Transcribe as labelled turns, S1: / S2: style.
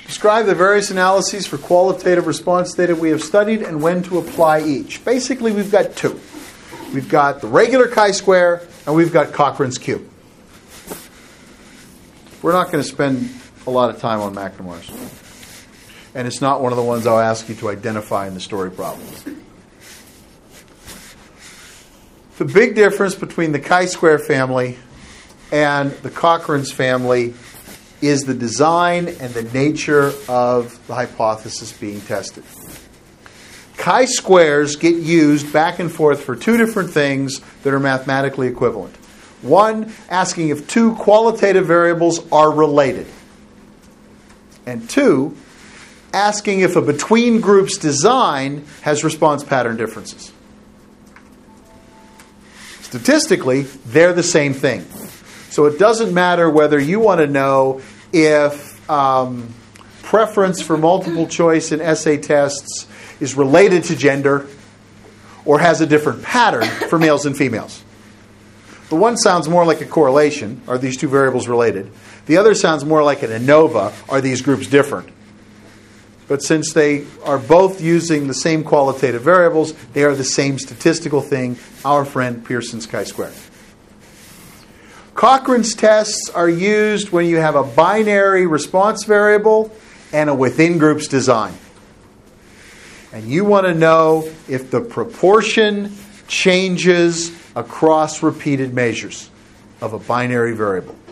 S1: Describe the various analyses for qualitative response data we have studied and when to apply each. Basically, we've got two. We've got the regular chi-square and we've got Cochrane's Q. We're not going to spend a lot of time on McNemar's. And it's not one of the ones I'll ask you to identify in the story problems. The big difference between the chi-square family and the Cochrane's family is the design and the nature of the hypothesis being tested. Chi-squares get used back and forth for two different things that are mathematically equivalent. One, asking if two qualitative variables are related. And two, asking if a between groups design has response pattern differences. Statistically, they're the same thing. So it doesn't matter whether you want to know if preference for multiple choice in essay tests is related to gender or has a different pattern for males and females. The one sounds more like a correlation. Are these two variables related? The other sounds more like an ANOVA. Are these groups different? But since they are both using the same qualitative variables, they are the same statistical thing, our friend Pearson's chi-square. Cochrane's tests are used when you have a binary response variable and a within groups design. And you want to know if the proportion changes across repeated measures of a binary variable.